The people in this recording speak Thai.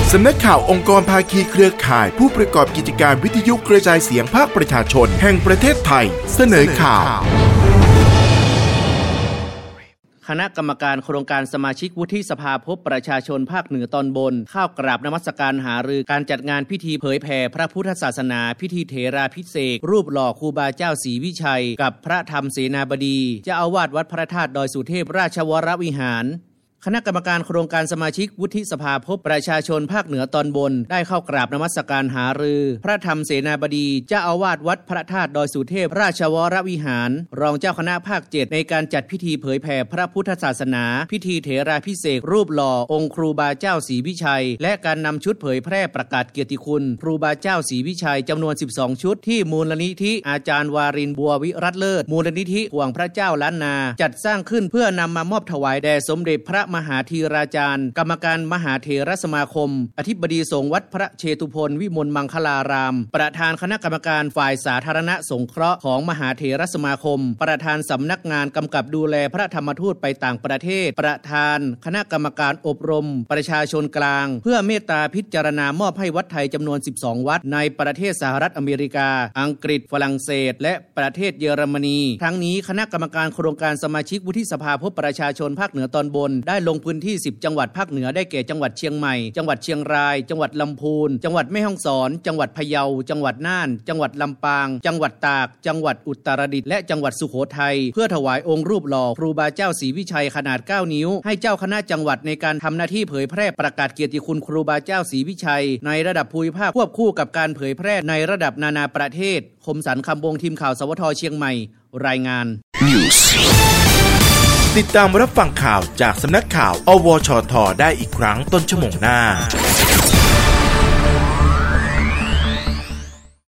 สำนักข่าวองค์กรภาคีเครือข่ายผู้ประกอบกิจการวิทยุกระจายเสียงภาคประชาชนแห่งประเทศไทยเสนอข่าวคณะกรรมการโครงการสมาชิกวุฒิสภาพบประชาชนภาคเหนือตอนบนเข้ากราบนมัสการหารือการจัดงานพิธีเผยแผ่พระพุทธศาสนาพิธีเถราภิเษกรูปหล่อครูบาเจ้าศรีวิชัยกับพระธรรมเสนาบดีเจ้าอาวาสวัดพระธาตุดอยสุเทพราชวรวิหารคณะกรรมการโครงการสมาชิกวุฒิสภาพบประชาชนภาคเหนือตอนบนได้เข้ากราบนมัสการหารือพระธรรมเสนาบดีเจ้าอาวาสวัดพระธาตุดอยสุเทพราชวรวิหารรองเจ้าคณะภาค7ในการจัดพิธีเผยแผ่พระพุทธศาสนาพิธีเถราภิเษกรูปหล่อองค์ครูบาเจ้าศรีวิชัยและการนำชุดเผยแพร่ประกาศเกียรติคุณครูบาเจ้าศรีวิชัยจำนวน12ชุดที่มูลนิธิอาจารย์วารินบัววิรัตเลิศมูลนิธิห่วงพระเจ้าล้านนาจัดสร้างขึ้นเพื่อนำมามอบถวายแด่สมเด็จพระมหาธีราจารย์กรรมการมหาเถรสมาคมอธิบดีสงฆ์วัดพระเชตุพนวิมลมังคลารามประธานคณะกรรมการฝ่ายสาธารณสงเคราะห์ของมหาเถรสมาคมประธานสำนักงานกำกับดูแลพระธรรมทูตไปต่างประเทศประธานคณะกรรมการอบรมประชาชนกลางเพื่อเมตตาพิจารณามอบให้วัดไทยจำนวน12วัดในประเทศสหรัฐอเมริกาอังกฤษฝรั่งเศสและประเทศเยอรมนีทั้งนี้คณะกรรมการโครงการสมาชิกวุฒิสภาพบประชาชนภาคเหนือตอนบนได้ลงพื้นที่10จังหวัดภาคเหนือได้แก่จังหวัดเชียงใหม่จังหวัดเชียงรายจังหวัดลำพูนจังหวัดแม่ฮ่องสอนจังหวัดพะเยาจังหวัดน่านจังหวัดลำปางจังหวัดตากจังหวัดอุตรดิตถ์และจังหวัดสุโขทัยเพื่อถวายองค์รูปหล่อครูบาเจ้าศรีวิชัยขนาด9นิ้วให้เจ้าคณะจังหวัดในการทำหน้าที่เผยแพร่ประกาศเกียรติคุณครูบาเจ้าศรีวิชัยในระดับภูมิภาคควบคู่กับการเผยแพร่ในระดับนานาประเทศคมสันต์คำวงทีมข่าวสวทเชียงใหม่รายงาน Newsติดตามรับฟังข่าวจากสำนักข่าวอวชท.ได้อีกครั้งต้นชั่วโมงหน้า